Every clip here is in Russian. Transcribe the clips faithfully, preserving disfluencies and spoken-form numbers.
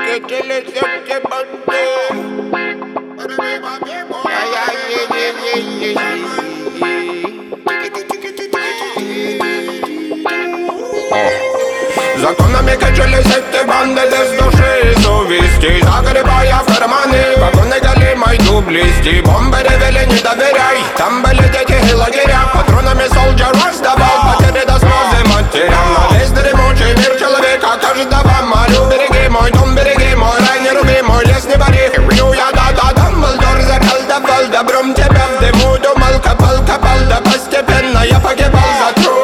Законами качались эти банды без души и совести, загребая в карманы вагоны голимой дублисти. Бомбы ревели, не доверяй, там были дети и лагеря. Патронами солджер раздавал потери до слезы матерям. На весь дремучий мир человека каждого молю. Береги мой дом, береги мой рай, не руби мой лес, не вари. Рю я да-да, Дамблдор заколдовал добром тебя в дыму. Думал, копал, копал, да постепенно я погибал за труд.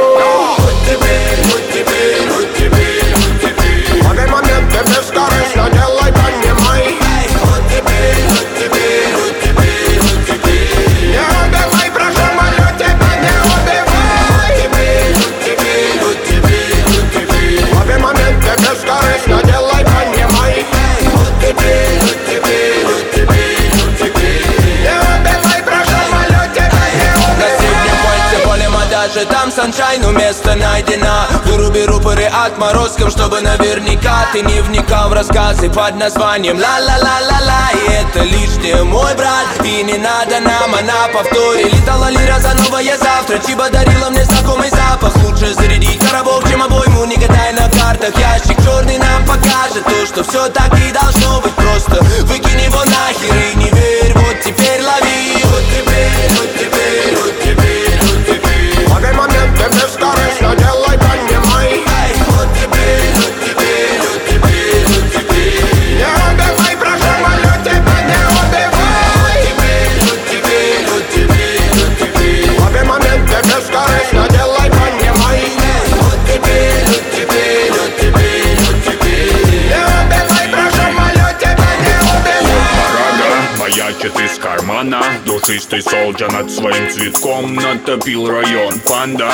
Бескорыстно делай, понимай. Вот теперь, вот теперь, вот теперь, вот теперь. Не убивай, прошу, молю тебя, не убивай. Вот теперь, вот теперь, вот теперь, вот теперь. Лови моменты, бескорыстно делай, понимай. Вот теперь, вот теперь, вот теперь, вот теперь. Не убивай, прошу, молю тебя, не убивай. На синем кольце поле мадажи, там саншайн, место найдено. Выруби рупоры отморозком, чтобы наверняка ты не вникал в рассказы под названием ла-ла-ла-ла-ла. И это лишнее, мой брат, и не надо нам, она повторе. Летала лира за новое завтра, Чиба дарила мне знакомый запах. Лучше зарядить коробок, чем обойму, не гадай на картах. Ящик черный нам покажет то, что все так и должно быть. Просто выкинь его нахер и не верь, вот теперь лови. Вот теперь, вот теперь, вот теперь, вот теперь. Лови моменты, бескорыстно делай, понимай. Вот теперь, вот теперь, вот теперь, вот теперь. Не убивай, прошу, молю тебя, не убивай. Вот теперь, вот теперь, вот теперь. Лови моменты, бескорыстно делай, понимай. Вот теперь, вот теперь, вот теперь, вот теперь. Не убивай, прошу, молю тебя, не убивай. Рога маячит из кармана, душистый солджа над своим цветком натопил район. Панда,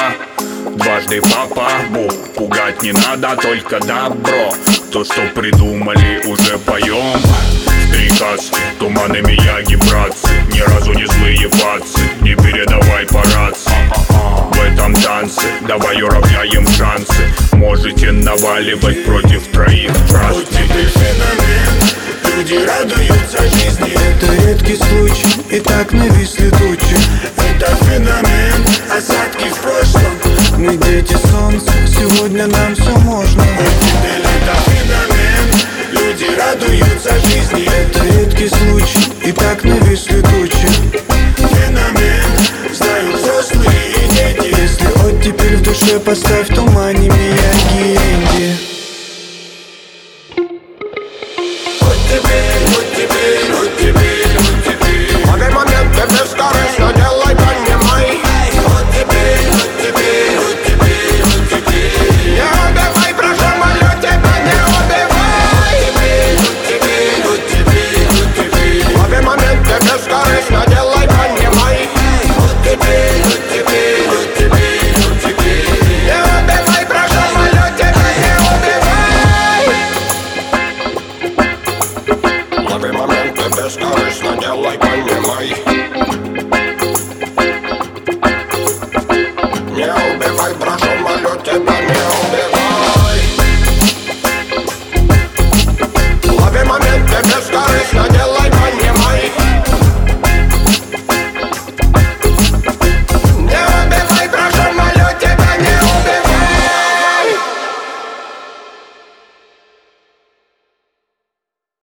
дважды папа, бух, пугать не надо, только добро. То, что придумали, уже поем. Приказки, туманы Мияги, братцы, ни разу не злые пацы, не передавай по рации. В этом танце давай уравняем шансы. Можете наваливать против троих. Вот теперь феномен, люди радуются жизни. Это редкий случай, и так нависли тучи. Это феномен, осадки в прошлом. Мы дети солнца, сегодня нам все можно. Вот теперь это феномен, люди радуются жизни. Это редкий случай, и так нависли тучи. Феномен, знают взрослые и дети. Если оттепель в душе, поставь в тумане Мияги и Энди. Вот теперь, вот теперь, вот